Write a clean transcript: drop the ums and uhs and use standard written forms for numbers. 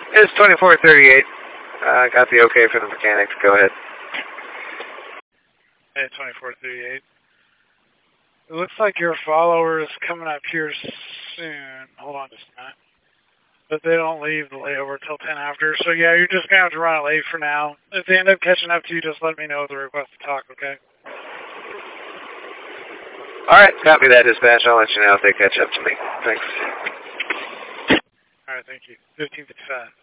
It's 2438. Got the okay from the mechanics. Go ahead. Hey, 2438. It looks like your follower is coming up here soon. Hold on just a minute. But they don't leave the layover till 10 after. So yeah, you're just going to have to run it late for now. If they end up catching up to you, just let me know with the request to talk, okay? Alright, copy that, dispatch. I'll let you know if they catch up to me. Thanks. Alright, thank you. 1555.